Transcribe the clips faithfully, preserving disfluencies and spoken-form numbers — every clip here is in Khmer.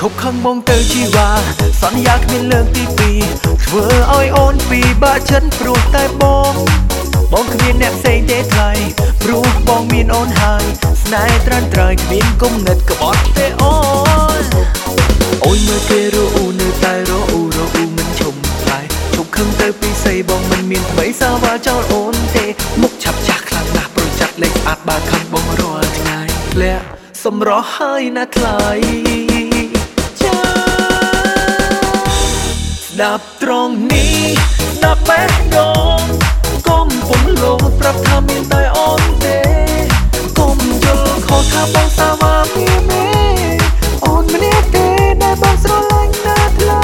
ឈប់ខឹងមកទៅជីវ៉ាសន្យាគ្មានលើកទីពីរធ្វើឲ្យអូនពីបាក់ចិត្តព្រោះតែបងបងគ្មានអ្នកផ្សេងទេថ្លៃព្រោះបងមានអូនហើយស្នេហ៍ត្រានត្រៃគ្មានគំនិតក្បត់ទេអូនអូនមើលគេរអ៊ូនៅតែរអ៊ូរអ៊ូមិនឈុំថ្លៃឈប់ខឹងទៅពីស្អីបងមិនមានថ្មីសាវ៉ាចោលអូនទេមុខឆាប់ចាស់ខ្លាំងណាស់ប្រចាត់លេខស្អាតបើខំបងរាល់ថ្ងៃលាក់សម្រស់ហើយណាថ្លៃចាស្ដាប់ត្រង់នេះស្ដាប់បេះដូងកុំពុំលោប្រាប់ថាមានតែអូនទេកុំយល់ខុសថាបងសាវ៉ាមានមេអូនម្នាក់ទេដែលបងស្រឡាញ់ណាថ្លៃ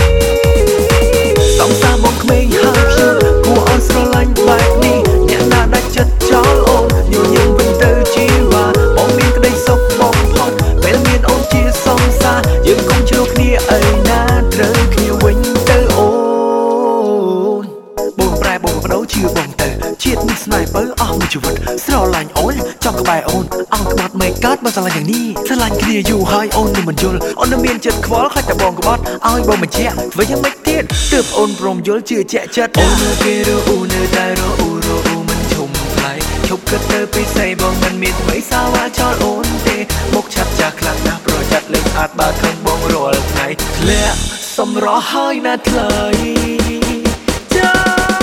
សងសាបងក្មេងហើយភ្យល់គួរឲ្យស្រឡាញ់បែបនេះអ្នកណាដាច់ចិត្តចោលអូនញញឹមវិញទៅជីវ៉ាបងមានក្តីសុខបងផុតពេលមានអូនជាសងសាយើងកុំជ្រុលគ្នាអីណាត្រូវគ្នាវិញទៅអូនបងប្រែបងបដូរជឿបងទៅជាតិនេះស្នេហ៍បើអស់មួយជីវិតស្រឡាញ់អូនចង់ក្បែរអូនអង្គក្បត់មិនកើតបើស្រឡាញ់យ៉ាងនេះស្រឡាញ់គ្នាយូរហើយអូននឹងមិនយល់អូននឹងមានចិត្តខ្វល់ខ្លាចតែបងក្បត់ឲ្យបងបញ្ជាក់ធ្វើយ៉ាងម៉េចទៀតទើបអូនព្រមយល់ជឿជាក់ចិត្តអូននៅគេរអ៊ូនៅតែរអ៊ូរអ៊ូមិនឈុំថ្លៃឈប់គិតទៅពីស្អីបងមិនមានថ្មីសាវ៉ាចោលអូនទេមុខឆាប់ចាស់ខ្លាំងណាស់ប្រចាត់លេខស្អាតបើខឹងបងរាល់ថ្ងៃធ្លាក់សម្រស់ហើយណាថ្លៃចា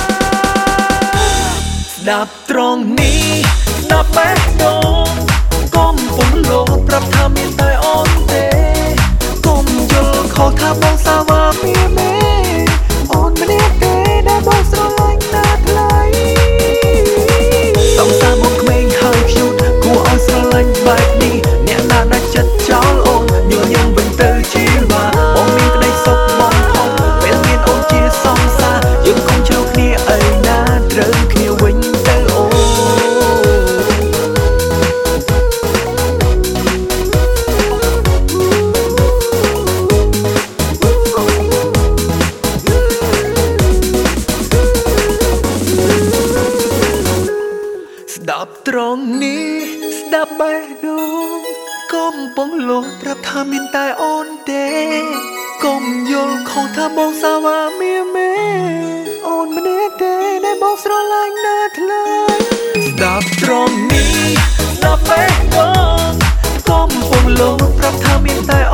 ស្ដាប់ត្រង់នេះស្ដាប់បេះដូងកុំពុំលោប្រាប់ថាមានតែអូនទេកុំយល់ខុសថាបងសាវ៉ាមានមេអូនម្នាក់ទេដែលបងស្រឡាញ់ណាថ្លៃសងសាបងក្មេងហើយភ្យូតគួរឲ្យស្រឡាញ់បែបនេះអ្នកណាដាច់ចិត្តចោលអូនញញឹមវិញទៅជីវ៉ាបងមានក្តីសុខបងផុតពេលមានអូនជាសងសាយើងកុំជ្រុលគ្នាអីណាត្រូវគ្នាវិញទៅអូនស្ដាប់ត្រង់នេះស្ដាប់បេះដូងកុំបងលោប្រាប់ថាមានតែអូនទេកុំយល់ខុសថាបងសាវ៉ាមានមេអូនម្នាក់ទេដែលបងស្រឡាញ់ណាថ្លៃស្ដាប់ត្រង់នេះស្ដាប់បេះដូងកុំបងលោប្រាប់ថាមានតែ